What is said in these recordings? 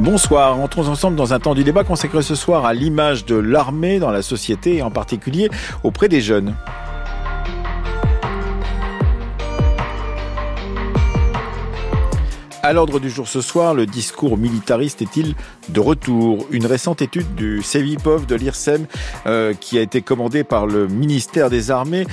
Bonsoir, entrons ensemble dans un temps du débat consacré ce soir à l'image de l'armée dans la société et en particulier auprès des jeunes. À l'ordre du jour ce soir, le discours militariste est-il de retour ? Une récente étude du CEVIPOF de l'IRSEM qui a été commandée par le ministère des Armées,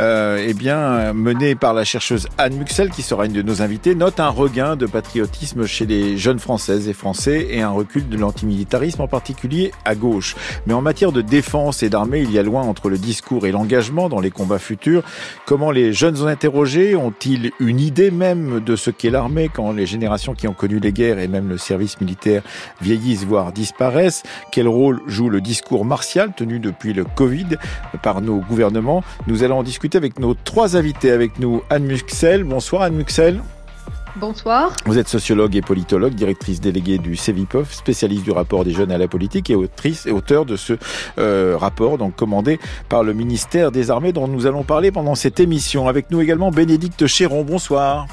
menée par la chercheuse Anne Muxel, qui sera une de nos invitées, note un regain de patriotisme chez les jeunes Françaises et Français et un recul de l'antimilitarisme, en particulier à gauche. Mais en matière de défense et d'armée, il y a loin entre le discours et l'engagement dans les combats futurs. Comment les jeunes ont interrogé ? Ont-ils une idée même de ce qu'est l'armée quand les générations qui ont connu les guerres et même le service militaire vieillissent, voire disparaissent? Quel rôle joue le discours martial tenu depuis le Covid par nos gouvernements? Nous allons en discuter avec nos trois invités. Avec nous, Anne Muxel. Bonsoir Anne Muxel. Bonsoir. Vous êtes sociologue et politologue, directrice déléguée du CEVIPOF, spécialiste du rapport des jeunes à la politique et autrice et auteur de ce rapport donc commandé par le ministère des Armées dont nous allons parler pendant cette émission. Avec nous également Bénédicte Chéron. Bonsoir.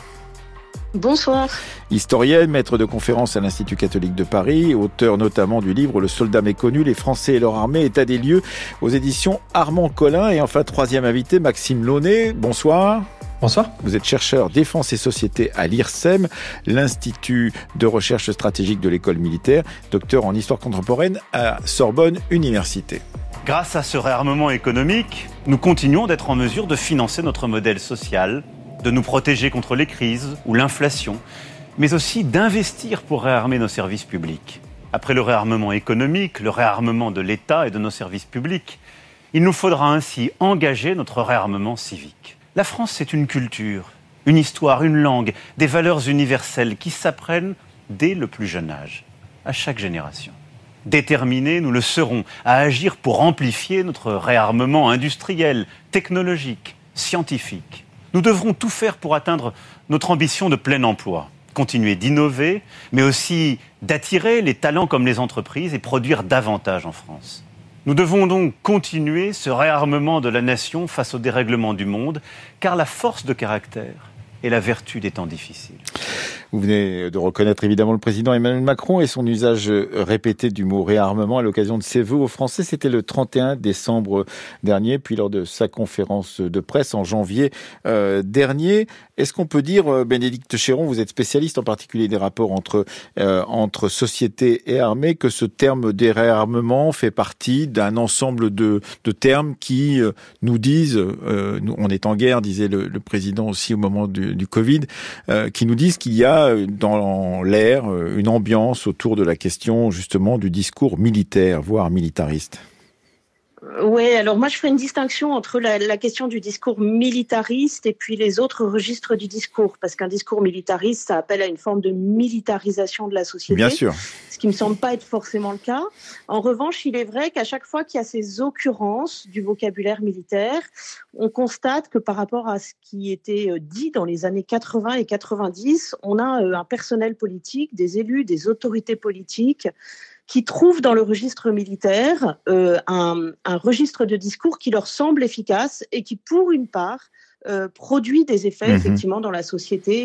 Bonsoir. Historienne, maître de conférences à l'Institut catholique de Paris, auteur notamment du livre Le soldat méconnu, les Français et leur armée, état des lieux, aux éditions Armand Collin. Et enfin, troisième invité, Maxime Launay. Bonsoir. Bonsoir. Vous êtes chercheur défense et société à l'IRSEM, l'Institut de recherche stratégique de l'école militaire, docteur en histoire contemporaine à Sorbonne Université. Grâce à ce réarmement économique, nous continuons d'être en mesure de financer notre modèle social, de nous protéger contre les crises ou l'inflation, mais aussi d'investir pour réarmer nos services publics. Après le réarmement économique, le réarmement de l'État et de nos services publics, il nous faudra ainsi engager notre réarmement civique. La France, c'est une culture, une histoire, une langue, des valeurs universelles qui s'apprennent dès le plus jeune âge, à chaque génération. Déterminés, nous le serons à agir pour amplifier notre réarmement industriel, technologique, scientifique. Nous devrons tout faire pour atteindre notre ambition de plein emploi, continuer d'innover, mais aussi d'attirer les talents comme les entreprises et produire davantage en France. Nous devons donc continuer ce réarmement de la nation face au dérèglement du monde, car la force de caractère est la vertu des temps difficiles. Vous venez de reconnaître évidemment le président Emmanuel Macron et son usage répété du mot réarmement à l'occasion de ses vœux aux Français. C'était le 31 décembre dernier, puis lors de sa conférence de presse en janvier dernier. Est-ce qu'on peut dire, Bénédicte Chéron, vous êtes spécialiste en particulier des rapports entre société et armée, que ce terme des réarmements fait partie d'un ensemble de termes qui nous disent, on est en guerre, disait le président aussi au moment du Covid, qui nous disent qu'il y a dans l'air une ambiance autour de la question justement du discours militaire, voire militariste. Oui, alors moi je ferai une distinction entre la question du discours militariste et puis les autres registres du discours, parce qu'un discours militariste, ça appelle à une forme de militarisation de la société. Bien sûr. Ce qui me semble pas être forcément le cas. En revanche, il est vrai qu'à chaque fois qu'il y a ces occurrences du vocabulaire militaire, on constate que par rapport à ce qui était dit dans les années 80 et 90, on a un personnel politique, des élus, des autorités politiques qui trouvent dans le registre militaire un registre de discours qui leur semble efficace et qui, pour une part, produit des effets effectivement dans la société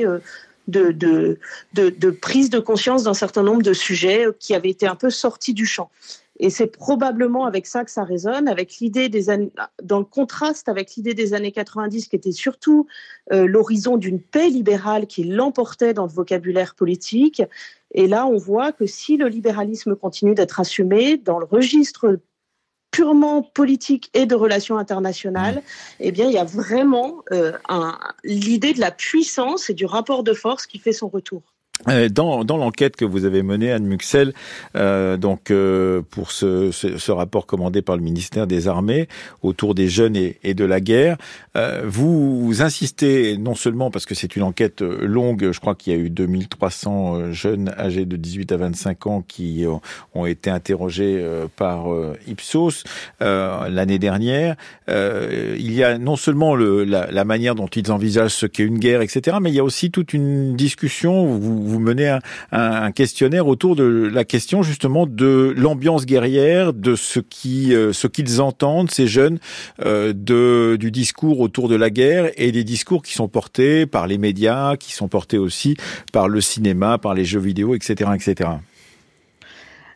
de prise de conscience d'un certain nombre de sujets qui avaient été un peu sortis du champ. Et c'est probablement avec ça que ça résonne, avec l'idée des années, dans le contraste avec l'idée des années 90, qui était surtout l'horizon d'une paix libérale qui l'emportait dans le vocabulaire politique. Et là, on voit que si le libéralisme continue d'être assumé dans le registre purement politique et de relations internationales, eh bien, il y a vraiment l'idée de la puissance et du rapport de force qui fait son retour. Dans l'enquête que vous avez menée, Anne Muxel, pour ce rapport commandé par le ministère des Armées autour des jeunes et de la guerre, vous insistez non seulement parce que c'est une enquête longue, je crois qu'il y a eu 2300 jeunes âgés de 18 à 25 ans qui ont été interrogés par Ipsos l'année dernière. Il y a non seulement la manière dont ils envisagent ce qu'est une guerre, etc., mais il y a aussi toute une discussion. Vous menez un questionnaire autour de la question justement de l'ambiance guerrière, de ce qu'ils entendent, ces jeunes, du discours autour de la guerre et des discours qui sont portés par les médias, qui sont portés aussi par le cinéma, par les jeux vidéo, etc., etc.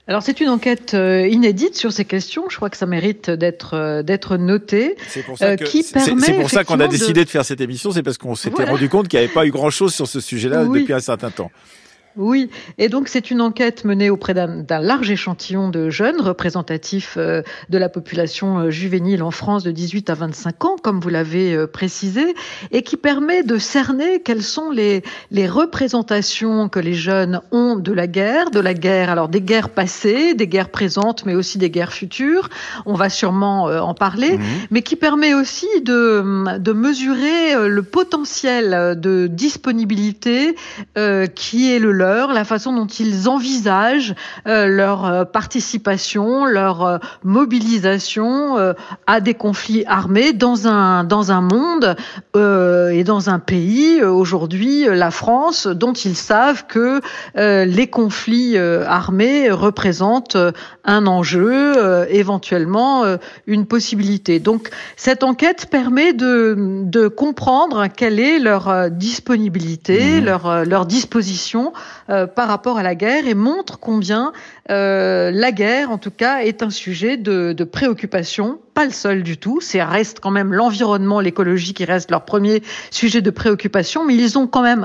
Alors c'est une enquête inédite sur ces questions. Je crois que ça mérite d'être noté. C'est pour ça qu'on a décidé de faire cette émission. C'est parce qu'on s'était rendu compte qu'il n'y avait pas eu grand-chose sur ce sujet-là depuis un certain temps. Oui, et donc c'est une enquête menée auprès d'un large échantillon de jeunes représentatifs de la population juvénile en France de 18 à 25 ans, comme vous l'avez précisé, et qui permet de cerner quelles sont les représentations que les jeunes ont de la guerre, alors des guerres passées, des guerres présentes, mais aussi des guerres futures. On va sûrement en parler, mais qui permet aussi de mesurer le potentiel de disponibilité qui est le leur, la façon dont ils envisagent leur participation, leur mobilisation à des conflits armés dans un monde et dans un pays, aujourd'hui la France, dont ils savent que les conflits armés représentent un enjeu, éventuellement une possibilité. Donc cette enquête permet de comprendre quelle est leur disponibilité, leur disposition par rapport à la guerre, et montre combien la guerre, en tout cas, est un sujet de préoccupation, pas le seul du tout. Ça reste quand même l'environnement, l'écologie qui reste leur premier sujet de préoccupation, mais ils ont quand même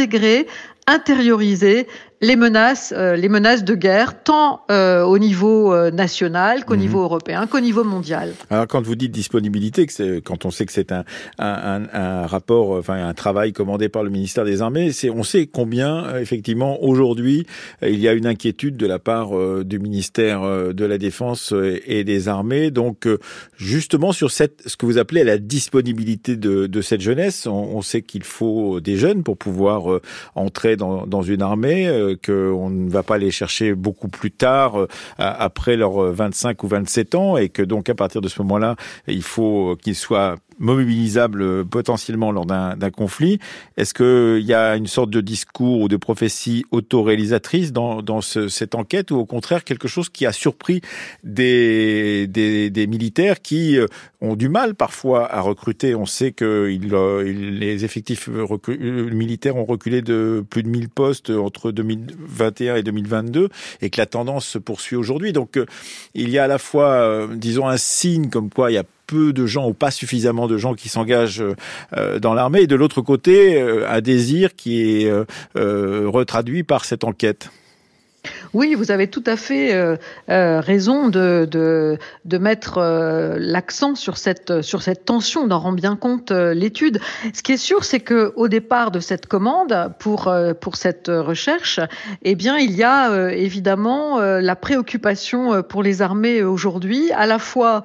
intériorisé les menaces de guerre, tant au niveau national qu'au niveau européen, qu'au niveau mondial. Alors, quand vous dites disponibilité, quand on sait que c'est un rapport, enfin un travail commandé par le ministère des Armées, on sait combien, effectivement, aujourd'hui, il y a une inquiétude de la part du ministère de la Défense et des Armées. Donc, justement, sur ce que vous appelez la disponibilité de cette jeunesse, on sait qu'il faut des jeunes pour pouvoir entrer dans une armée, qu'on ne va pas les chercher beaucoup plus tard, après leurs 25 ou 27 ans, et que donc à partir de ce moment-là, il faut qu'ils soient mobilisables potentiellement lors d'un conflit. Est-ce qu'il y a une sorte de discours ou de prophétie autoréalisatrice dans cette enquête, ou au contraire quelque chose qui a surpris des militaires qui ont du mal parfois à recruter? On sait que les effectifs militaires ont reculé de plus de 1000 postes entre 2021 et 2022, et que la tendance se poursuit aujourd'hui. Donc il y a à la fois, disons, un signe comme quoi il y a peu de gens ou pas suffisamment de gens qui s'engagent dans l'armée, et de l'autre côté, un désir qui est retraduit par cette enquête. Oui, vous avez tout à fait raison de mettre l'accent sur cette tension, d'en rend bien compte l'étude. Ce qui est sûr, c'est que au départ de cette commande pour cette recherche, eh bien, il y a évidemment la préoccupation pour les armées aujourd'hui, à la fois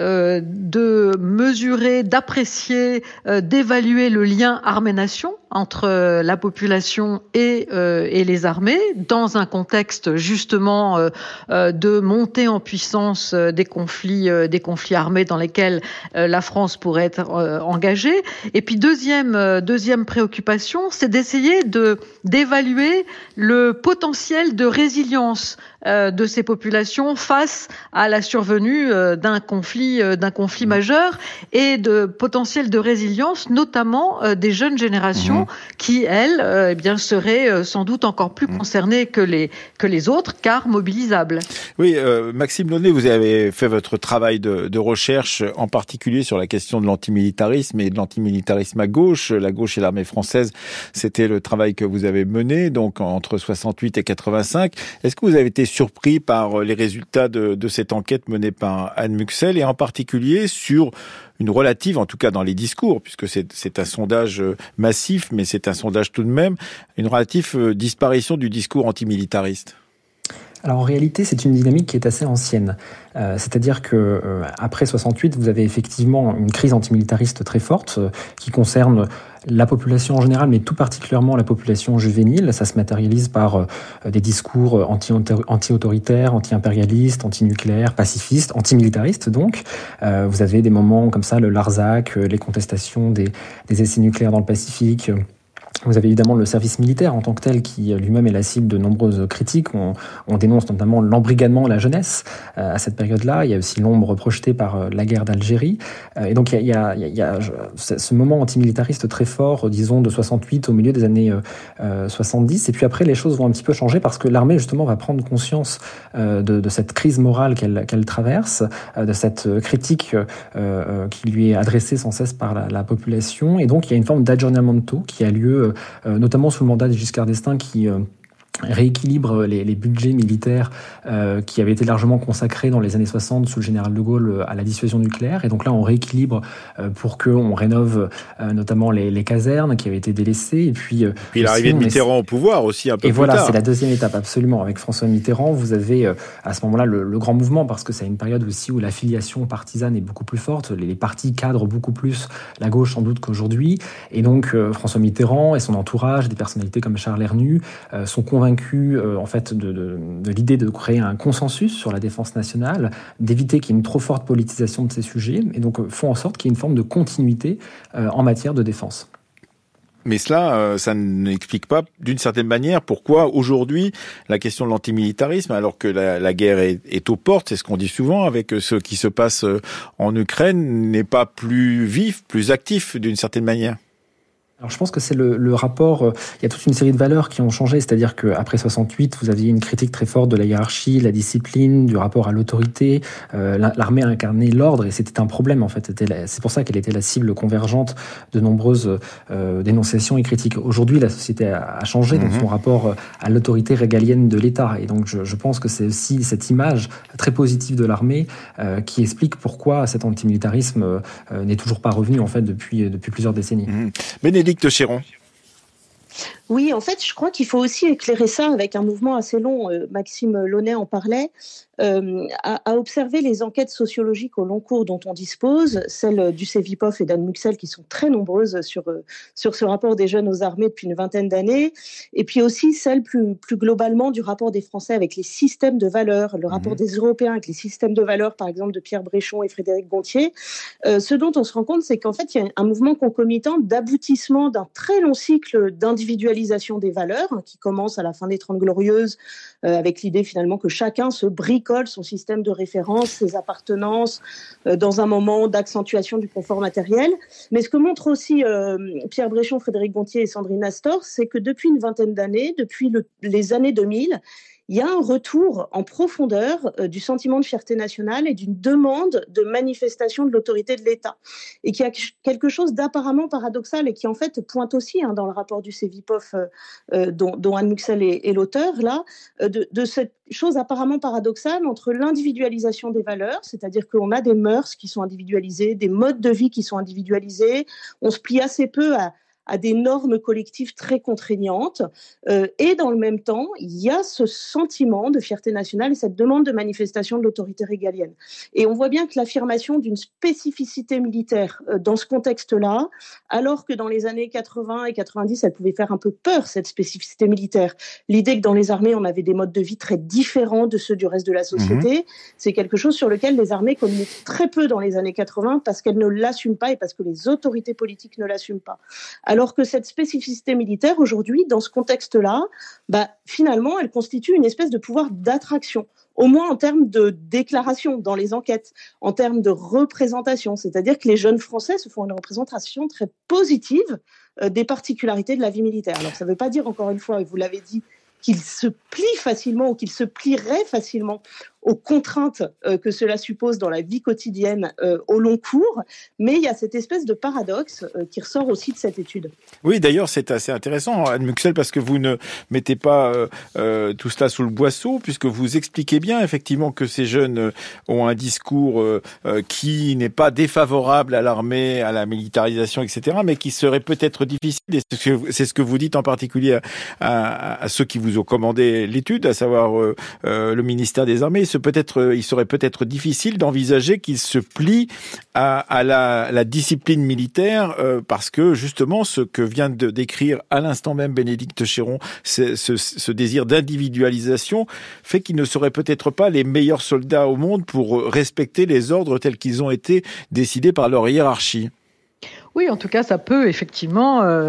de mesurer, d'apprécier, d'évaluer le lien armée-nation entre la population et les armées, dans un contexte justement de montée en puissance des conflits armés dans lesquels la France pourrait être engagée. Et puis deuxième préoccupation, c'est d'essayer d'évaluer le potentiel de résilience de ces populations face à la survenue d'un conflit majeur, et de potentiel de résilience, notamment des jeunes générations qui, elles, eh bien, seraient sans doute encore plus concernées que les autres, car mobilisables. Oui, Maxime Launay, vous avez fait votre travail de recherche, en particulier sur la question de l'antimilitarisme et de l'antimilitarisme à gauche. La gauche et l'armée française, c'était le travail que vous avez mené, donc entre 68 et 85. Est-ce que vous avez été surpris par les résultats de cette enquête menée par Anne Muxel, et en particulier sur une relative, en tout cas dans les discours, puisque c'est un sondage massif, mais c'est un sondage tout de même, une relative disparition du discours antimilitariste? Alors en réalité, c'est une dynamique qui est assez ancienne. C'est-à-dire que après 68, vous avez effectivement une crise antimilitariste très forte qui concerne la population en général, mais tout particulièrement la population juvénile. Ça se matérialise par des discours anti-autoritaires, anti-impérialistes, anti-nucléaires, pacifistes, antimilitaristes donc. Vous avez des moments comme ça, le Larzac, les contestations des essais nucléaires dans le Pacifique, Vous avez évidemment le service militaire en tant que tel qui lui-même est la cible de nombreuses critiques. On dénonce notamment l'embrigadement de la jeunesse à cette période-là. Il y a aussi l'ombre projetée par la guerre d'Algérie. Et donc il y a ce moment antimilitariste très fort, disons de 68 au milieu des années 70. Et puis après, les choses vont un petit peu changer parce que l'armée justement va prendre conscience de cette crise morale qu'elle traverse, de cette critique qui lui est adressée sans cesse par la population. Et donc il y a une forme d'aggiornamento qui a lieu notamment sous le mandat de Giscard d'Estaing qui rééquilibre les budgets militaires qui avaient été largement consacrés dans les années 60 sous le général de Gaulle à la dissuasion nucléaire. Et donc là, on rééquilibre pour qu'on rénove notamment les casernes qui avaient été délaissées. Et puis l'arrivée de Mitterrand au pouvoir aussi un peu plus tard. Et voilà, c'est la deuxième étape, absolument. Avec François Mitterrand, vous avez à ce moment-là le grand mouvement, parce que c'est une période aussi où l'affiliation partisane est beaucoup plus forte. Les partis cadrent beaucoup plus la gauche sans doute qu'aujourd'hui. Et donc François Mitterrand et son entourage, des personnalités comme Charles Hernu, sont convaincus en fait de l'idée de créer un consensus sur la défense nationale, d'éviter qu'il y ait une trop forte politisation de ces sujets, et donc font en sorte qu'il y ait une forme de continuité en matière de défense. Mais cela, ça n'explique pas, d'une certaine manière, pourquoi aujourd'hui la question de l'antimilitarisme, alors que la guerre est aux portes, c'est ce qu'on dit souvent avec ce qui se passe en Ukraine, n'est pas plus vif, plus actif d'une certaine manière. Alors je pense que c'est le rapport, il y a toute une série de valeurs qui ont changé, c'est-à-dire qu'après 68, vous aviez une critique très forte de la hiérarchie, de la discipline, du rapport à l'autorité, l'armée a incarné l'ordre et c'était un problème en fait, c'est pour ça qu'elle était la cible convergente de nombreuses dénonciations et critiques. Aujourd'hui, la société a changé dans son rapport à l'autorité régalienne de l'État et donc je pense que c'est aussi cette image très positive de l'armée qui explique pourquoi cet antimilitarisme n'est toujours pas revenu en fait depuis plusieurs décennies. Bénédicte Chéron. Oui, en fait, je crois qu'il faut aussi éclairer ça avec un mouvement assez long. Maxime Launay en parlait. À observer les enquêtes sociologiques au long cours dont on dispose, celles du Cevipof et d'Anne Muxel qui sont très nombreuses sur ce rapport des jeunes aux armées depuis une vingtaine d'années, et puis aussi celles plus globalement du rapport des Français avec les systèmes de valeurs, le rapport des Européens avec les systèmes de valeurs, par exemple de Pierre Bréchon et Frédéric Gontier. Ce dont on se rend compte, c'est qu'en fait, il y a un mouvement concomitant d'aboutissement d'un très long cycle d'individualisation des valeurs qui commence à la fin des 30 Glorieuses avec l'idée finalement que chacun se bricole son système de référence, ses appartenances, dans un moment d'accentuation du confort matériel. Mais ce que montrent aussi Pierre Bréchon, Frédéric Gontier et Sandrine Astor, c'est que depuis une vingtaine d'années, depuis les années 2000, il y a un retour en profondeur du sentiment de fierté nationale et d'une demande de manifestation de l'autorité de l'État. Et qu'il y a quelque chose d'apparemment paradoxal et qui en fait pointe aussi dans le rapport du Cevipof dont Anne Muxel est l'auteur, là, de cette chose apparemment paradoxale entre l'individualisation des valeurs, c'est-à-dire qu'on a des mœurs qui sont individualisées, des modes de vie qui sont individualisés, on se plie assez peu à des normes collectives très contraignantes. Et dans le même temps, il y a ce sentiment de fierté nationale et cette demande de manifestation de l'autorité régalienne. Et on voit bien que l'affirmation d'une spécificité militaire dans ce contexte-là, alors que dans les années 80 et 90, elle pouvait faire un peu peur, cette spécificité militaire. L'idée que dans les armées, on avait des modes de vie très différents de ceux du reste de la société, c'est quelque chose sur lequel les armées communiquent très peu dans les années 80 parce qu'elles ne l'assument pas et parce que les autorités politiques ne l'assument pas. Alors que cette spécificité militaire, aujourd'hui, dans ce contexte-là, finalement, elle constitue une espèce de pouvoir d'attraction, au moins en termes de déclaration dans les enquêtes, en termes de représentation. C'est-à-dire que les jeunes Français se font une représentation très positive des particularités de la vie militaire. Alors, ça ne veut pas dire, encore une fois, et vous l'avez dit, qu'ils se plient facilement ou qu'ils se plieraient facilement aux contraintes que cela suppose dans la vie quotidienne au long cours, mais il y a cette espèce de paradoxe qui ressort aussi de cette étude. Oui, d'ailleurs, c'est assez intéressant, Anne Muxel, parce que vous ne mettez pas tout cela sous le boisseau, puisque vous expliquez bien, effectivement, que ces jeunes ont un discours qui n'est pas défavorable à l'armée, à la militarisation, etc., mais qui serait peut-être difficile, et c'est ce que vous dites en particulier à ceux qui vous ont commandé l'étude, à savoir le ministère des Armées. Il serait peut-être difficile d'envisager qu'ils se plient à la discipline militaire parce que justement ce que vient de décrire à l'instant même Bénédicte Chéron, ce désir d'individualisation fait qu'ils ne seraient peut-être pas les meilleurs soldats au monde pour respecter les ordres tels qu'ils ont été décidés par leur hiérarchie. Oui, en tout cas, ça peut effectivement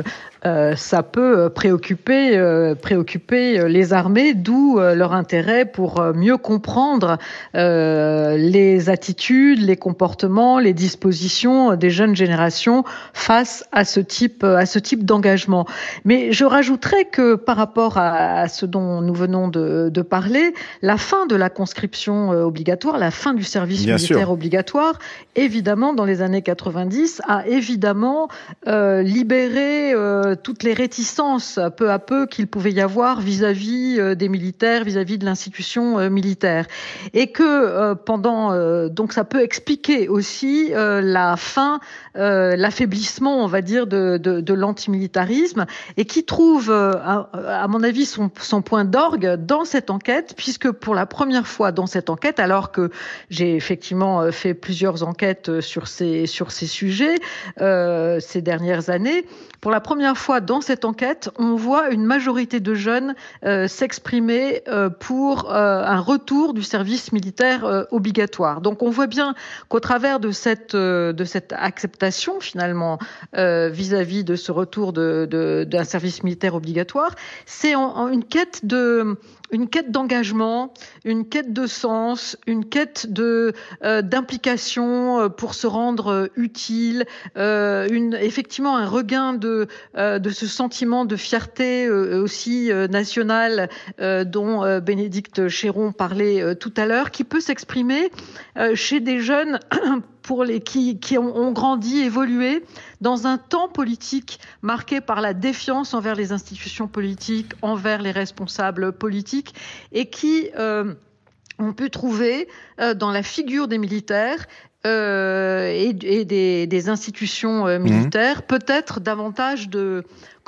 ça peut préoccuper les armées, d'où leur intérêt pour mieux comprendre les attitudes, les comportements, les dispositions des jeunes générations face à ce type d'engagement. Mais je rajouterais que par rapport à ce dont nous venons de parler, la fin de la conscription obligatoire, la fin du service militaire obligatoire, évidemment, dans les années 90, a évidemment libéré toutes les réticences peu à peu qu'il pouvait y avoir vis-à-vis des militaires, vis-à-vis de l'institution militaire. Et que donc ça peut expliquer aussi la fin, l'affaiblissement, on va dire, de l'antimilitarisme, et qui trouve, à mon avis, son point d'orgue dans cette enquête, puisque pour la première fois dans cette enquête, alors que j'ai effectivement fait plusieurs enquêtes sur ces sujets ces dernières années, pour la première fois dans cette enquête, on voit une majorité de jeunes s'exprimer pour un retour du service militaire obligatoire. Donc on voit bien qu'au travers de cette acceptation finalement vis-à-vis de ce retour d'un service militaire obligatoire, c'est une quête d'engagement, une quête de sens, une quête d'implication pour se rendre utile, effectivement un regain de ce sentiment de fierté aussi nationale dont Bénédicte Chéron parlait tout à l'heure, qui peut s'exprimer chez des jeunes qui ont grandi, évolué dans un temps politique marqué par la défiance envers les institutions politiques, envers les responsables politiques, et qui ont pu trouver dans la figure des militaires et des institutions militaires peut-être davantage de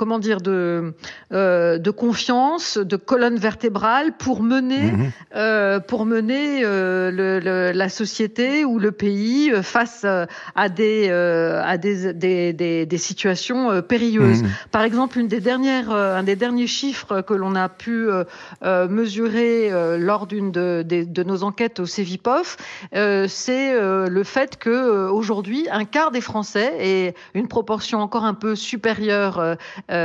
confiance, de colonne vertébrale pour mener la société ou le pays face à des situations périlleuses. Par exemple, un des derniers chiffres que l'on a pu mesurer lors d'une de nos enquêtes au Cevipof, c'est le fait que aujourd'hui un quart des Français, et une proportion encore un peu supérieure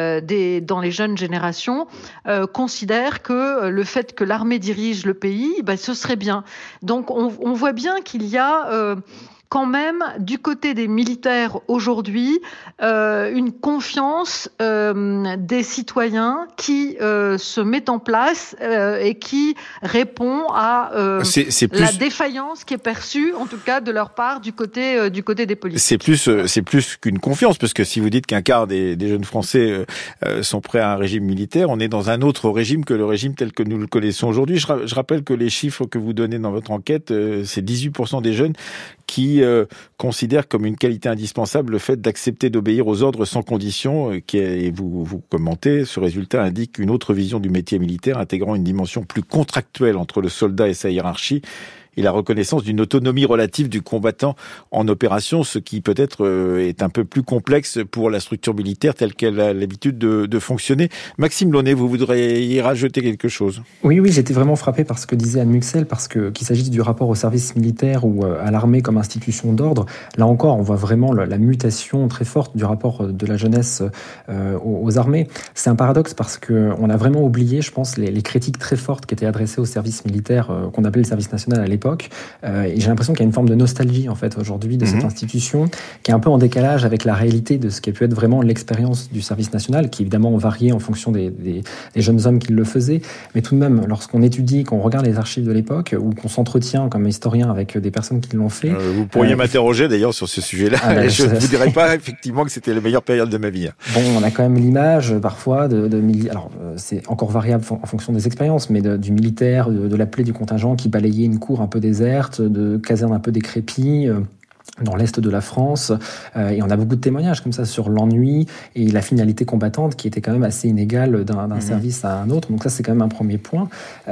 dans les jeunes générations, considèrent que le fait que l'armée dirige le pays, ce serait bien. Donc on voit bien qu'il y a quand même, du côté des militaires aujourd'hui, une confiance des citoyens qui se met en place et qui répond à la défaillance qui est perçue, en tout cas de leur part, du côté des politiques. C'est plus qu'une confiance, parce que si vous dites qu'un quart des jeunes Français sont prêts à un régime militaire, on est dans un autre régime que le régime tel que nous le connaissons aujourd'hui. Je rappelle que les chiffres que vous donnez dans votre enquête, c'est 18% des jeunes qui considèrent comme une qualité indispensable le fait d'accepter d'obéir aux ordres sans condition, et vous commentez, ce résultat indique une autre vision du métier militaire intégrant une dimension plus contractuelle entre le soldat et sa hiérarchie, et la reconnaissance d'une autonomie relative du combattant en opération, ce qui peut-être est un peu plus complexe pour la structure militaire telle qu'elle a l'habitude de fonctionner. Maxime Launay, vous voudriez y rajouter quelque chose ? Oui, j'étais vraiment frappé par ce que disait Anne Muxel, parce qu'il s'agisse du rapport au service militaire ou à l'armée comme institution d'ordre, là encore, on voit vraiment la mutation très forte du rapport de la jeunesse aux armées. C'est un paradoxe parce qu'on a vraiment oublié, je pense, les critiques très fortes qui étaient adressées au service militaire qu'on appelait le service national à l'époque. Et j'ai l'impression qu'il y a une forme de nostalgie en fait aujourd'hui de cette institution qui est un peu en décalage avec la réalité de ce qui a pu être vraiment l'expérience du service national, qui évidemment variait en fonction des jeunes hommes qui le faisaient. Mais tout de même, lorsqu'on étudie, qu'on regarde les archives de l'époque ou qu'on s'entretient comme historien avec des personnes qui l'ont fait... vous pourriez m'interroger d'ailleurs sur ce sujet-là. Je ne vous dirais pas effectivement que c'était la meilleure période de ma vie. Bon, on a quand même l'image parfois alors c'est encore variable en fonction des expériences, mais du militaire, de l'appelé du contingent qui balayait une cour un peu déserte, de casernes un peu décrépies, dans l'est de la France, et on a beaucoup de témoignages comme ça sur l'ennui et la finalité combattante qui était quand même assez inégale d'un service à un autre. Donc ça, c'est quand même un premier point.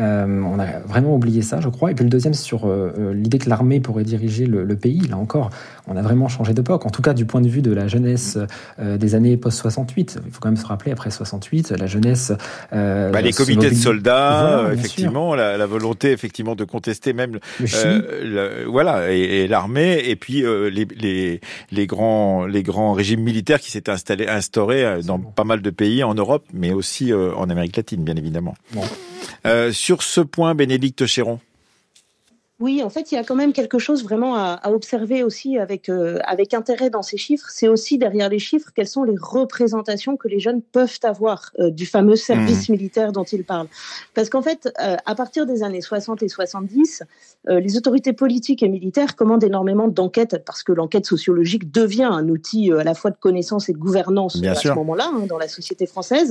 On a vraiment oublié ça, je crois. Et puis le deuxième, sur l'idée que l'armée pourrait diriger le pays. Là encore, on a vraiment changé d'époque. En tout cas, du point de vue de la jeunesse des années post-68. Il faut quand même se rappeler, après 68, la jeunesse... les comités de soldats, voilà, effectivement, la volonté effectivement de contester même le Chili. Et l'armée, et puis les grands régimes militaires qui s'étaient instaurés dans pas mal de pays en Europe, mais aussi en Amérique latine, bien évidemment. Bon. Sur ce point, Bénédicte Chéron. Oui, en fait, il y a quand même quelque chose vraiment à observer aussi avec intérêt dans ces chiffres. C'est aussi derrière les chiffres, quelles sont les représentations que les jeunes peuvent avoir du fameux service militaire dont ils parlent. Parce qu'en fait, à partir des années 60 et 70, les autorités politiques et militaires commandent énormément d'enquêtes parce que l'enquête sociologique devient un outil à la fois de connaissance et de gouvernance à ce moment-là, dans la société française.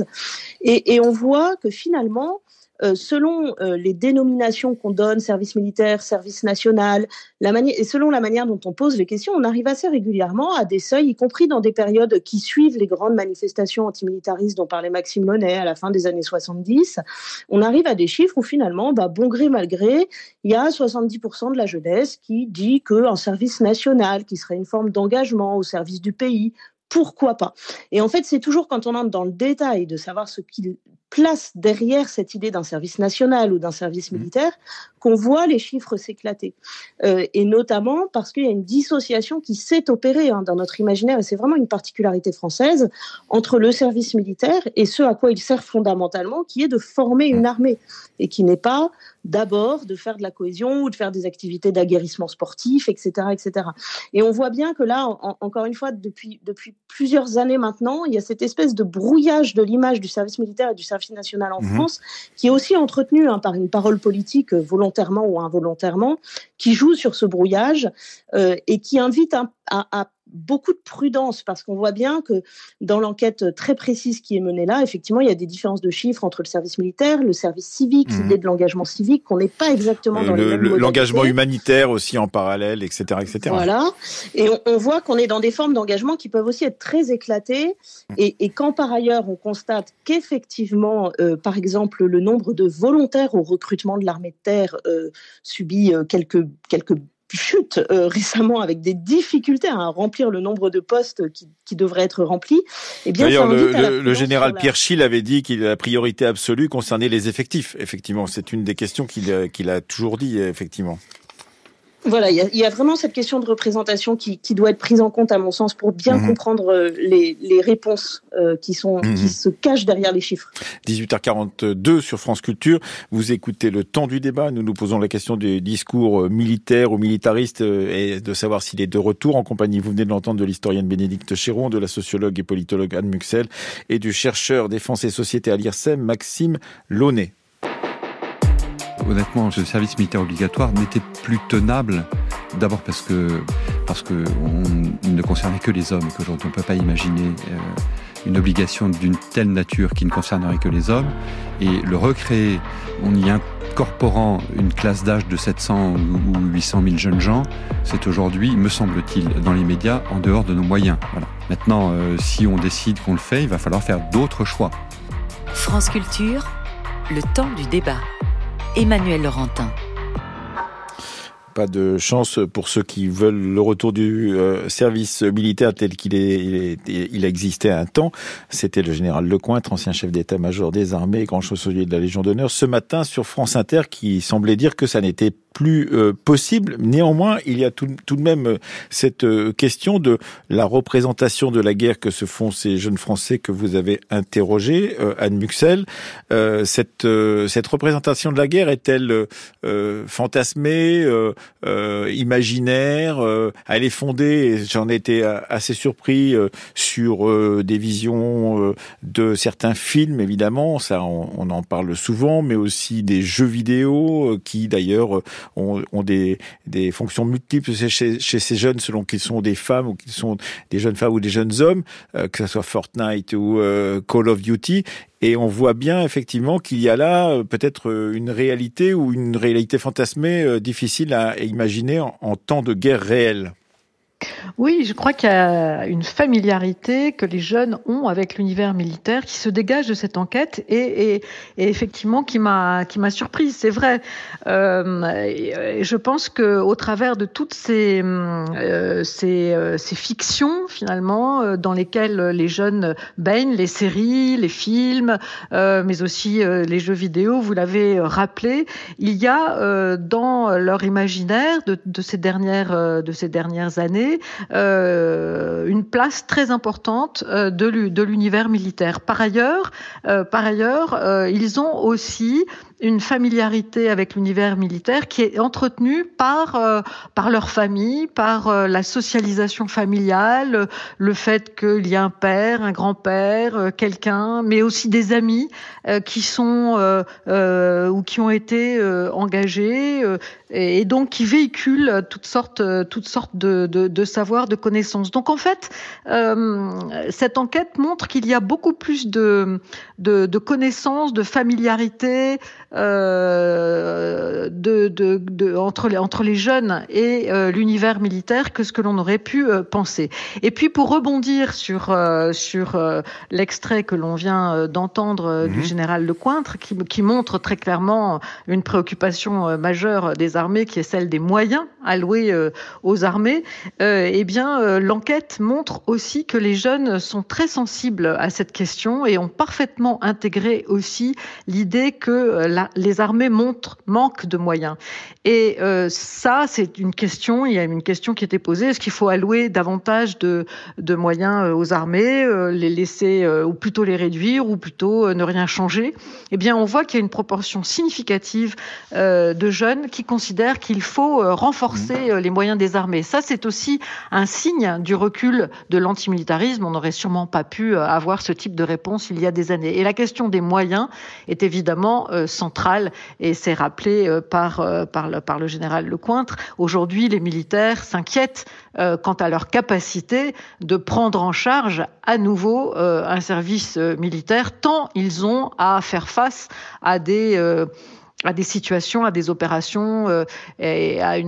Et on voit que finalement, selon les dénominations qu'on donne, service militaire, service national, et selon la manière dont on pose les questions, on arrive assez régulièrement à des seuils, y compris dans des périodes qui suivent les grandes manifestations antimilitaristes dont parlait Maxime Launay à la fin des années 70. On arrive à des chiffres où finalement, bon gré mal gré, il y a 70% de la jeunesse qui dit qu'un service national, qui serait une forme d'engagement au service du pays, pourquoi pas ? Et en fait, c'est toujours quand on entre dans le détail de savoir ce qu'il place derrière cette idée d'un service national ou d'un service militaire qu'on voit les chiffres s'éclater. Et notamment parce qu'il y a une dissociation qui s'est opérée dans notre imaginaire, et c'est vraiment une particularité française, entre le service militaire et ce à quoi il sert fondamentalement, qui est de former une armée, et qui n'est pas d'abord de faire de la cohésion ou de faire des activités d'aguerrissement sportif, etc., etc. Et on voit bien que là, encore une fois, depuis plusieurs années maintenant, il y a cette espèce de brouillage de l'image du service militaire et du service national en France, qui est aussi entretenu par une parole politique volontairement ou involontairement, qui joue sur ce brouillage et qui invite à beaucoup de prudence, parce qu'on voit bien que dans l'enquête très précise qui est menée là, effectivement, il y a des différences de chiffres entre le service militaire, le service civique, l'idée de l'engagement civique, qu'on n'est pas exactement dans les mêmes modalités. L'engagement humanitaire aussi en parallèle, etc., etc. Voilà. Et on voit qu'on est dans des formes d'engagement qui peuvent aussi être très éclatées, et quand par ailleurs on constate qu'effectivement, par exemple, le nombre de volontaires au recrutement de l'armée de terre subit quelques chute récemment, avec des difficultés à remplir le nombre de postes qui devraient être remplis. Eh bien, d'ailleurs, le général Pierre Schill avait dit que la priorité absolue concernait les effectifs. Effectivement, c'est une des questions qu'il a toujours dit, effectivement. Voilà, il y a vraiment cette question de représentation qui doit être prise en compte, à mon sens, pour bien comprendre les réponses qui se cachent derrière les chiffres. 18h42 sur France Culture. Vous écoutez le temps du débat. Nous nous posons la question du discours militaire ou militariste et de savoir s'il est de retour en compagnie, vous venez de l'entendre, de l'historienne Bénédicte Chéron, de la sociologue et politologue Anne Muxel et du chercheur défense et société à l'IRSEM, Maxime Launay. Honnêtement, ce service militaire obligatoire n'était plus tenable. D'abord parce que on ne concernait que les hommes, et qu'aujourd'hui on ne peut pas imaginer une obligation d'une telle nature qui ne concernerait que les hommes. Et le recréer, en y incorporant une classe d'âge de 700 ou 800 000 jeunes gens, c'est aujourd'hui, me semble-t-il, dans les médias, en dehors de nos moyens. Voilà. Maintenant, si on décide qu'on le fait, il va falloir faire d'autres choix. France Culture, le temps du débat. Emmanuel Laurentin. Pas de chance pour ceux qui veulent le retour du service militaire tel qu'il existait à un temps. C'était le général Lecointre, ancien chef d'état-major des armées, grand chancelier de la Légion d'honneur, ce matin sur France Inter, qui semblait dire que ça n'était plus possible. Néanmoins, il y a tout de même cette question de la représentation de la guerre que se font ces jeunes Français que vous avez interrogés, Anne Muxel. Cette représentation de la guerre est-elle fantasmée, imaginaire? Elle est fondée, et j'en ai été assez surpris, sur des visions de certains films, évidemment, ça on en parle souvent, mais aussi des jeux vidéo qui d'ailleurs ont des fonctions multiples chez ces jeunes, selon qu'ils sont des femmes ou qu'ils sont des jeunes femmes ou des jeunes hommes, que ce soit Fortnite ou Call of Duty. Et on voit bien effectivement qu'il y a là peut-être une réalité ou une réalité fantasmée difficile à imaginer en temps de guerre réelle. Oui, je crois qu'il y a une familiarité que les jeunes ont avec l'univers militaire qui se dégage de cette enquête et effectivement qui m'a surprise. C'est vrai. Je pense que au travers de toutes ces fictions finalement dans lesquelles les jeunes baignent, les séries, les films, mais aussi les jeux vidéo, vous l'avez rappelé, il y a dans leur imaginaire de ces dernières années donner une place très importante de l'univers militaire. Par ailleurs, ils ont aussi une familiarité avec l'univers militaire qui est entretenue par leur famille, par la socialisation familiale, le fait qu'il y a un père, un grand-père, quelqu'un, mais aussi des amis qui sont ou qui ont été engagés et donc qui véhiculent toutes sortes de savoirs, de connaissances. Donc en fait, cette enquête montre qu'il y a beaucoup plus de connaissances, de familiarité entre les jeunes et l'univers militaire que ce que l'on aurait pu penser. Et puis pour rebondir sur l'extrait que l'on vient d'entendre du général Lecointre, qui montre très clairement une préoccupation majeure des armées, qui est celle des moyens alloués aux armées, l'enquête montre aussi que les jeunes sont très sensibles à cette question et ont parfaitement intégré aussi l'idée que les armées manquent de moyens. Et ça, c'est une question, il y a une question qui était posée, est-ce qu'il faut allouer davantage de moyens aux armées, les laisser, ou plutôt les réduire, ou plutôt ne rien changer? Eh bien, on voit qu'il y a une proportion significative de jeunes qui considèrent qu'il faut renforcer les moyens des armées. Ça, c'est aussi un signe du recul de l'antimilitarisme. On n'aurait sûrement pas pu avoir ce type de réponse il y a des années. Et la question des moyens est évidemment centrale, et c'est rappelé par le général Lecointre. Aujourd'hui, les militaires s'inquiètent quant à leur capacité de prendre en charge à nouveau un service militaire, tant ils ont à faire face à des situations, à des opérations et à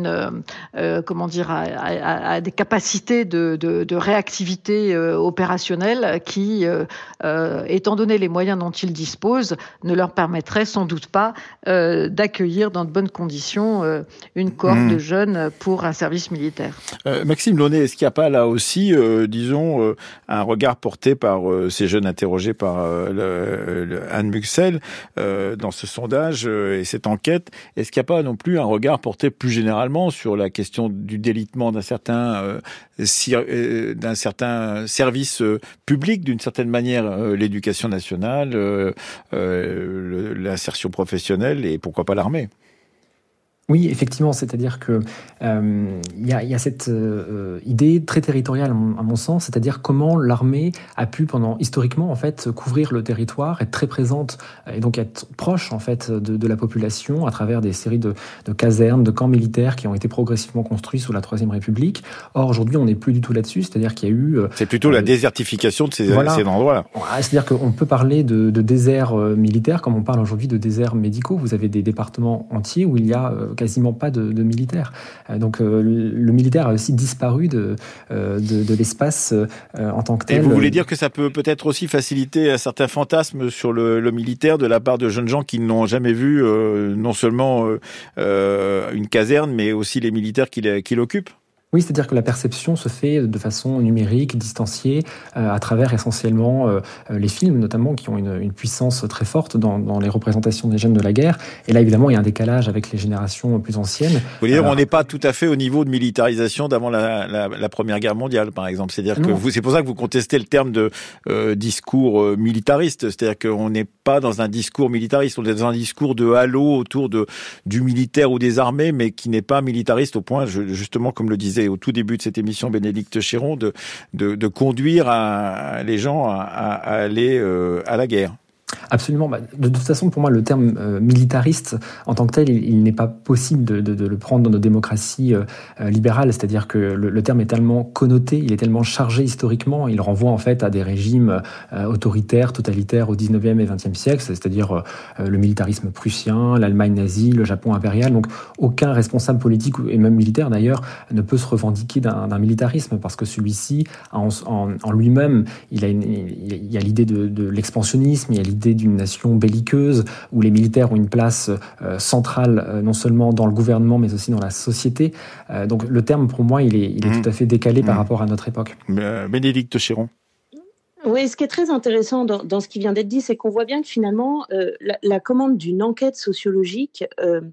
à des capacités de réactivité opérationnelle qui, étant donné les moyens dont ils disposent, ne leur permettraient sans doute pas d'accueillir dans de bonnes conditions une cohorte de jeunes pour un service militaire. Maxime Launay, est-ce qu'il n'y a pas là aussi, un regard porté par ces jeunes interrogés par Anne Muxel dans ce sondage et cette enquête, est-ce qu'il n'y a pas non plus un regard porté plus généralement sur la question du délitement d'un certain service public, d'une certaine manière l'éducation nationale, l'insertion professionnelle et pourquoi pas l'armée? Oui, effectivement, c'est-à-dire que il y a cette idée très territoriale, à mon sens, c'est-à-dire comment l'armée a pu, historiquement, en fait, couvrir le territoire, être très présente et donc être proche, en fait, de la population à travers des séries de casernes, de camps militaires qui ont été progressivement construits sous la Troisième République. Or, aujourd'hui, on n'est plus du tout là-dessus, c'est-à-dire qu'il y a eu... c'est plutôt la désertification de ces endroits-là. C'est-à-dire qu'on peut parler de déserts militaires comme on parle aujourd'hui de déserts médicaux. Vous avez des départements entiers où il y a quasiment pas de militaires. Donc le militaire a aussi disparu de l'espace en tant que tel. Et vous voulez dire que ça peut peut-être aussi faciliter un certain fantasme sur le militaire de la part de jeunes gens qui n'ont jamais vu non seulement une caserne, mais aussi les militaires qui l'occupent? Oui, c'est-à-dire que la perception se fait de façon numérique, distanciée, à travers essentiellement les films, notamment, qui ont une puissance très forte dans les représentations des jeunes de la guerre. Et là, évidemment, il y a un décalage avec les générations plus anciennes. Vous voulez dire, on n'est pas tout à fait au niveau de militarisation d'avant la Première Guerre mondiale, par exemple. C'est-à-dire que c'est pour ça que vous contestez le terme de discours militariste. C'est-à-dire qu'on n'est pas dans un discours militariste, on est dans un discours de halo autour du militaire ou des armées, mais qui n'est pas militariste au point, justement, comme le disait au tout début de cette émission Bénédicte Chéron, de conduire les gens à aller à la guerre. Absolument. De toute façon, pour moi, le terme militariste, en tant que tel, il n'est pas possible de le prendre dans nos démocraties libérales. C'est-à-dire que le terme est tellement connoté, il est tellement chargé historiquement, il renvoie en fait à des régimes autoritaires, totalitaires au 19e et 20e siècle, c'est-à-dire le militarisme prussien, l'Allemagne nazie, le Japon impérial. Donc, aucun responsable politique, et même militaire d'ailleurs, ne peut se revendiquer d'un militarisme, parce que celui-ci, en lui-même, il y a l'idée de l'expansionnisme, il y a l'idée d'une nation belliqueuse où les militaires ont une place centrale non seulement dans le gouvernement mais aussi dans la société. Donc le terme pour moi il est tout à fait décalé par rapport à notre époque. Bénédicte Chéron. Oui, ce qui est très intéressant dans ce qui vient d'être dit, c'est qu'on voit bien que finalement la commande d'une enquête sociologique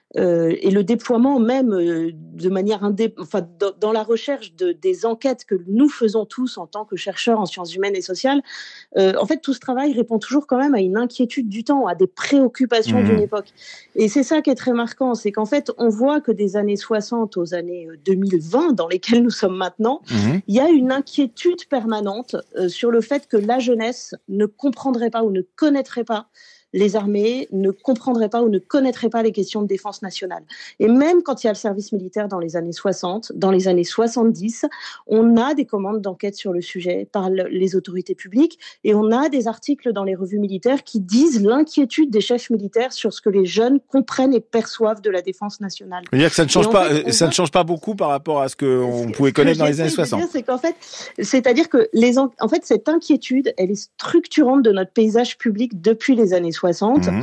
et le déploiement même de manière dans la recherche des enquêtes que nous faisons tous en tant que chercheurs en sciences humaines et sociales, en fait tout ce travail répond toujours quand même à une inquiétude du temps, à des préoccupations d'une époque. Et c'est ça qui est très marquant, c'est qu'en fait on voit que des années 60 aux années 2020 dans lesquelles nous sommes maintenant, il y a une inquiétude permanente sur le fait que la jeunesse ne comprendrait pas ou ne connaîtrait pas les armées, ne comprendrait pas ou ne connaîtraient pas les questions de défense nationale. Et même quand il y a le service militaire dans les années 60, dans les années 70, on a des commandes d'enquête sur le sujet par les autorités publiques et on a des articles dans les revues militaires qui disent l'inquiétude des chefs militaires sur ce que les jeunes comprennent et perçoivent de la défense nationale. C'est-à-dire que ça ne change pas, ça ne change pas beaucoup par rapport à ce qu'on pouvait connaître dans les années 60. C'est qu'en fait, c'est-à-dire que en fait, cette inquiétude, elle est structurante de notre paysage public depuis les années 60.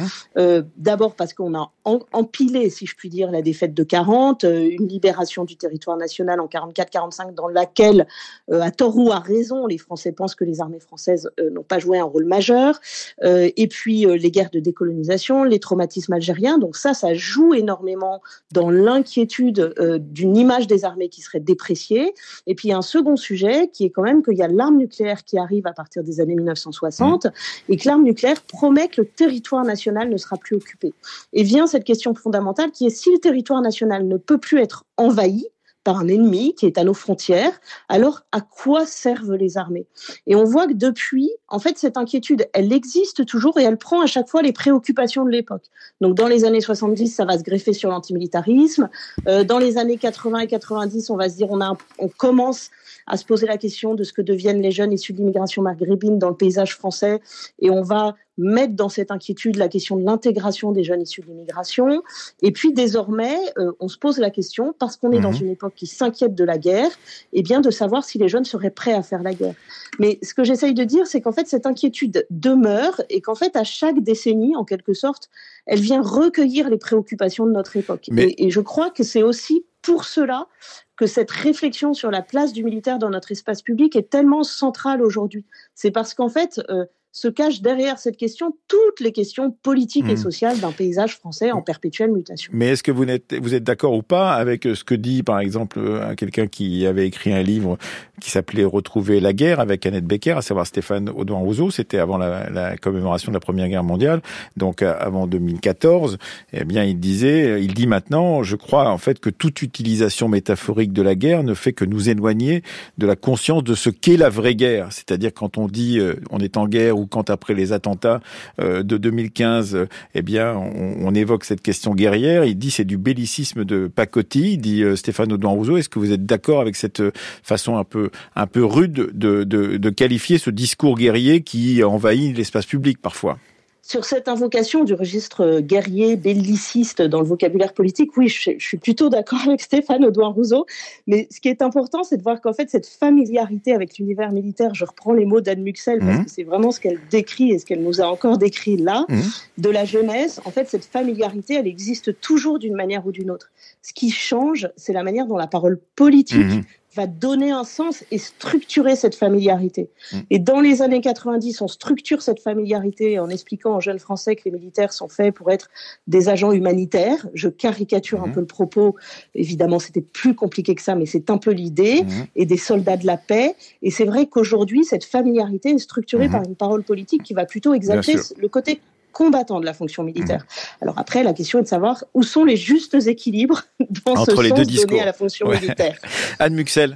D'abord parce qu'on a empilé, si je puis dire, la défaite de 40, une libération du territoire national en 44-45 dans laquelle, à tort ou à raison, les Français pensent que les armées françaises n'ont pas joué un rôle majeur, et puis les guerres de décolonisation, les traumatismes algériens, donc ça joue énormément dans l'inquiétude d'une image des armées qui serait dépréciée. Et puis il y a un second sujet qui est quand même qu'il y a l'arme nucléaire qui arrive à partir des années 1960 et que l'arme nucléaire promet que le territoire national ne sera plus occupé. Et vient cette question fondamentale qui est si le territoire national ne peut plus être envahi par un ennemi qui est à nos frontières, alors à quoi servent les armées ? Et on voit que depuis, en fait, cette inquiétude, elle existe toujours et elle prend à chaque fois les préoccupations de l'époque. Donc dans les années 70, ça va se greffer sur l'antimilitarisme. Dans les années 80 et 90, on va se dire, on commence à se poser la question de ce que deviennent les jeunes issus de l'immigration maghrébine dans le paysage français et on va mettre dans cette inquiétude la question de l'intégration des jeunes issus de l'immigration. Et puis désormais, on se pose la question, parce qu'on est dans une époque qui s'inquiète de la guerre, eh bien de savoir si les jeunes seraient prêts à faire la guerre. Mais ce que j'essaye de dire, c'est qu'en fait, cette inquiétude demeure et qu'en fait, à chaque décennie, en quelque sorte, elle vient recueillir les préoccupations de notre époque. Et je crois que c'est aussi pour cela que cette réflexion sur la place du militaire dans notre espace public est tellement centrale aujourd'hui. C'est parce qu'en fait, se cachent derrière cette question toutes les questions politiques et sociales d'un paysage français en perpétuelle mutation. Mais est-ce que vous êtes d'accord ou pas avec ce que dit, par exemple, quelqu'un qui avait écrit un livre qui s'appelait « Retrouver la guerre » avec Annette Becker, à savoir Stéphane Audouin-Rousseau, c'était avant la commémoration de la Première Guerre mondiale, donc avant 2014, eh bien il dit maintenant, je crois en fait que toute utilisation métaphorique de la guerre ne fait que nous éloigner de la conscience de ce qu'est la vraie guerre. C'est-à-dire quand on dit on est en guerre ou quand après les attentats de 2015, eh bien, on évoque cette question guerrière. Il dit c'est du bellicisme de pacotille, dit Stéphane Audouin-Rousseau. Est-ce que vous êtes d'accord avec cette façon un peu rude de qualifier ce discours guerrier qui envahit l'espace public parfois ? Sur cette invocation du registre guerrier, belliciste dans le vocabulaire politique, oui, je suis plutôt d'accord avec Stéphane Audouin-Rousseau. Mais ce qui est important, c'est de voir qu'en fait, cette familiarité avec l'univers militaire, je reprends les mots d'Anne Muxel, parce que c'est vraiment ce qu'elle décrit et ce qu'elle nous a encore décrit là, de la jeunesse. En fait, cette familiarité, elle existe toujours d'une manière ou d'une autre. Ce qui change, c'est la manière dont la parole politique va donner un sens et structurer cette familiarité. Et dans les années 90, on structure cette familiarité en expliquant aux jeunes Français que les militaires sont faits pour être des agents humanitaires. Je caricature un peu le propos. Évidemment, c'était plus compliqué que ça, mais c'est un peu l'idée. Et des soldats de la paix. Et c'est vrai qu'aujourd'hui, cette familiarité est structurée par une parole politique qui va plutôt exalter le côté combattant de la fonction militaire. Alors après, la question est de savoir où sont les justes équilibres dans entre ce les deux sens discours donné à la fonction militaire. Anne Muxel.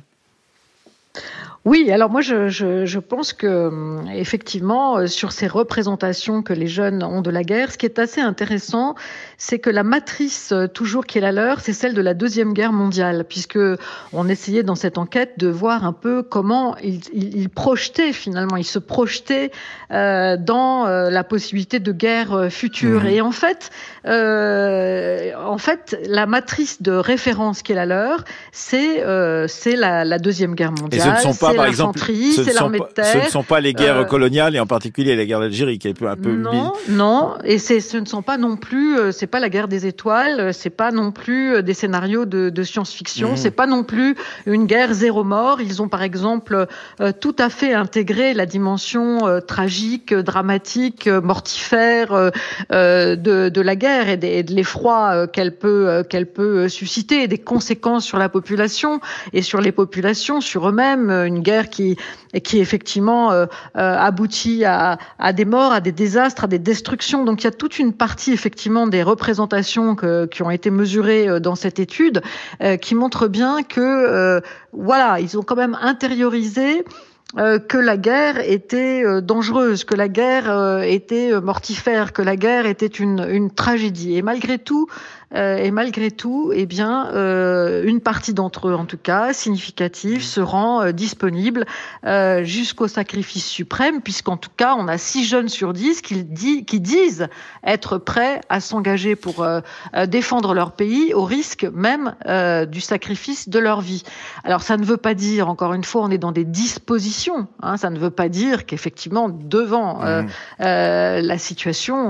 Oui, alors moi je pense que effectivement sur ces représentations que les jeunes ont de la guerre, ce qui est assez intéressant, c'est que la matrice toujours qui est la leur, c'est celle de la Deuxième Guerre mondiale, puisque on essayait dans cette enquête de voir un peu comment ils projetaient finalement, ils se projetaient dans la possibilité de guerre future. Et en fait, la matrice de référence qui est la leur, c'est la Deuxième Guerre mondiale. Et ce ne sont pas par exemple, c'est l'armée de terre. Ce ne sont pas les guerres coloniales, et en particulier la guerre d'Algérie, qui est un peu... Non, et ce ne sont pas non plus, c'est pas la guerre des étoiles, c'est pas non plus des scénarios de science-fiction, c'est pas non plus une guerre zéro mort. Ils ont par exemple tout à fait intégré la dimension tragique, dramatique, mortifère de la guerre et de l'effroi qu'elle peut susciter, et des conséquences sur la population et sur les populations, sur eux-mêmes. Une guerre qui effectivement aboutit à des morts, à des désastres, à des destructions. Donc il y a toute une partie effectivement des représentations qui ont été mesurées dans cette étude qui montrent bien que ils ont quand même intériorisé que la guerre était dangereuse, que la guerre était mortifère, que la guerre était une tragédie. Et malgré tout, eh bien, une partie d'entre eux, en tout cas, significative, se rend disponible jusqu'au sacrifice suprême, puisqu'en tout cas, on a 6 jeunes sur 10 qui disent être prêts à s'engager pour défendre leur pays, au risque même du sacrifice de leur vie. Alors, ça ne veut pas dire, encore une fois, on est dans des dispositions. Ça ne veut pas dire qu'effectivement, devant la situation,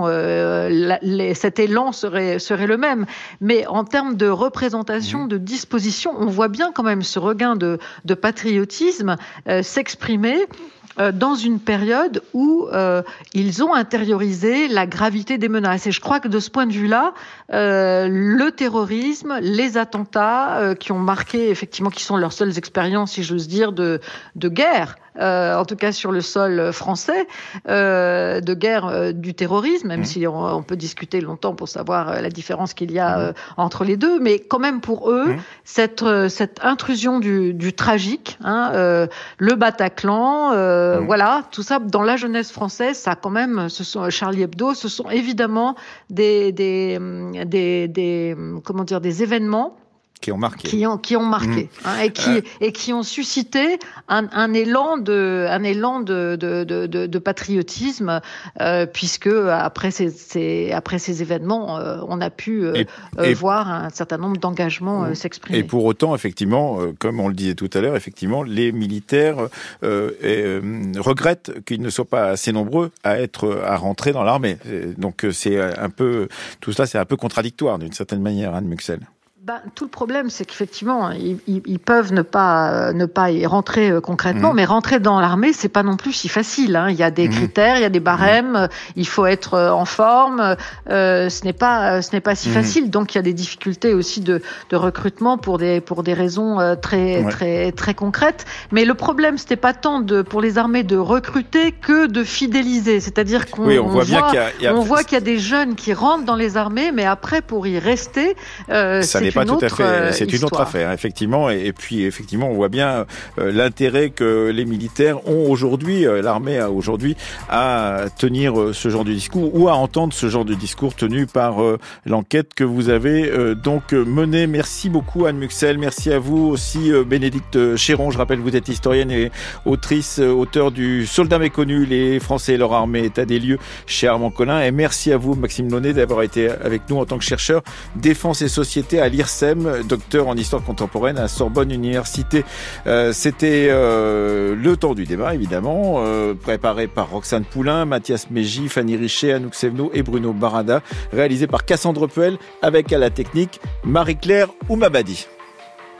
cet élan serait le même. Mais en termes de représentation, de disposition, on voit bien quand même ce regain de patriotisme s'exprimer dans une période où ils ont intériorisé la gravité des menaces. Et je crois que de ce point de vue-là, le terrorisme, les attentats qui ont marqué, effectivement, qui sont leurs seules expériences, si j'ose dire, de guerre, en tout cas sur le sol français, de guerre du terrorisme, même si on peut discuter longtemps pour savoir la différence qu'il y a entre les deux, mais quand même pour eux, cette intrusion du tragique, le Bataclan, voilà, tout ça dans la jeunesse française, ça quand même, ce sont Charlie Hebdo, ce sont évidemment des événements qui ont marqué, et qui ont suscité un élan de patriotisme, puisque après ces événements, on a pu voir un certain nombre d'engagements s'exprimer. Et pour autant, effectivement, comme on le disait tout à l'heure, effectivement, les militaires regrettent qu'ils ne soient pas assez nombreux à rentrer dans l'armée. Donc c'est un peu, tout cela, c'est un peu contradictoire d'une certaine manière, Anne Muxel. Tout le problème, c'est qu'effectivement, ils peuvent ne pas y rentrer concrètement, mais rentrer dans l'armée, c'est pas non plus si facile. Il y a des critères, il y a des barèmes, il faut être en forme. Ce n'est pas si facile. Donc, il y a des difficultés aussi de recrutement pour des raisons très concrètes. Mais le problème, c'était pas tant pour les armées de recruter que de fidéliser. C'est-à-dire qu'on voit qu'il y a des jeunes qui rentrent dans les armées, mais après, pour y rester, pas tout à fait. C'est une autre affaire, effectivement. Et puis, effectivement, on voit bien l'intérêt que les militaires ont aujourd'hui, l'armée a aujourd'hui, à tenir ce genre de discours ou à entendre ce genre de discours tenu par l'enquête que vous avez donc menée. Merci beaucoup, Anne Muxel. Merci à vous aussi, Bénédicte Chéron. Je rappelle, vous êtes historienne et auteur du Soldat méconnu, les Français et leur armée, état des lieux chez Armand Collin. Et merci à vous, Maxime Launay, d'avoir été avec nous en tant que chercheur défense et société à l'IRSEM, docteur en histoire contemporaine à Sorbonne Université. C'était le temps du débat, évidemment, préparé par Roxane Poulain, Mathias Mégy, Fanny Richet, Anouk Sevno et Bruno Barada, réalisé par Cassandre Puel, avec à la technique Marie-Claire Oumabadi.